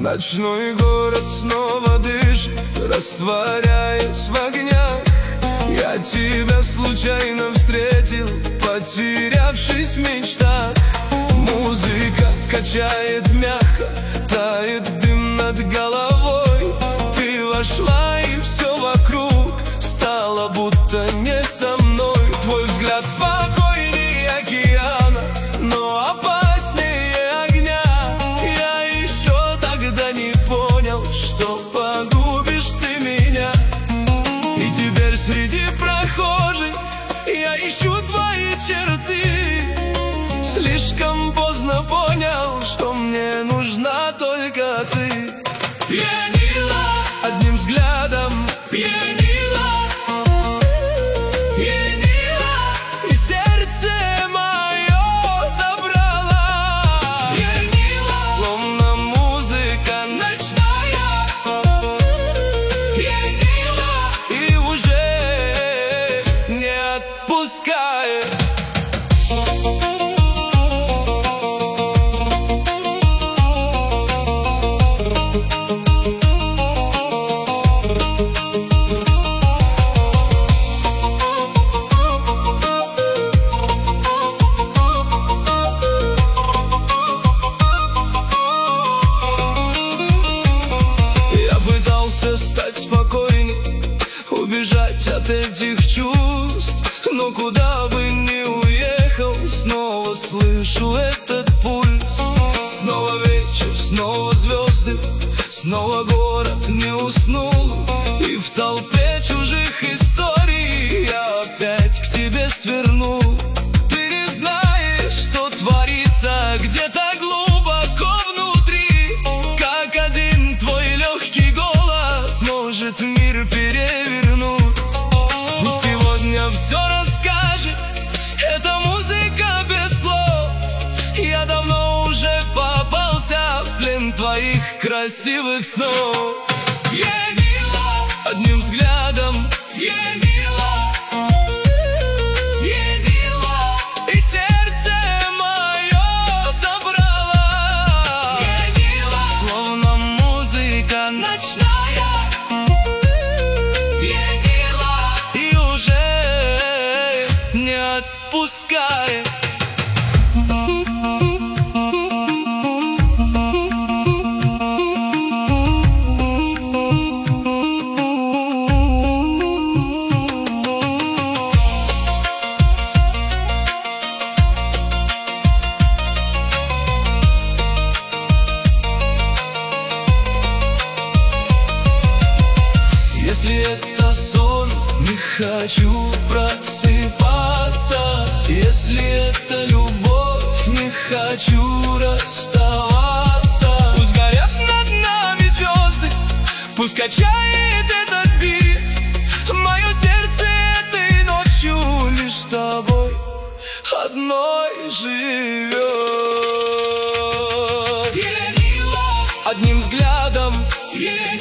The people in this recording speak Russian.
Ночной город снова дышит, растворяясь в огнях. Я тебя случайно встретил, потерявшись в мечтах. Музыка качает мягко, тает дым над головой. Ты вошла, и все вокруг стало будто не со мной. Твой взгляд спокойнее океана, но опаснее огня. Я еще тогда не понял, что погубишь ты меня. И теперь среди прохожих я ищу твои черты. Слишком поздно понял, что мне нужна только ты. Пьянила, одним взглядом пьянила, пьянила, и сердце мое забрала. Пьянила, словно музыка ночная. Пьянила, и уже не отпускает. Стать спокойней, убежать от этих чувств, но куда бы ни уехал, снова слышу этот пульс. Снова вечер, снова звезды, снова город не уснул. И в толпе чужих историй я опять к тебе свернул. Ты не знаешь, что творится где-то глубоко внутри, как один твой легкий голос может мир перевернуть. Пусть сегодня все расскажет эта музыка без слов. Я давно уже попался в плен твоих красивых снов. Пьянила, одним взглядом пьянила, пьянила, и сердце мое забрала. Пьянила, словно музыка ночная. Отпускает. Если это сон, не хочу просыпаться. Если это любовь, не хочу расставаться. Пусть горят над нами звезды, пусть качает этот бит. Мое сердце этой ночью лишь с тобой одной живет. Пьянила, одним взглядом пьянила.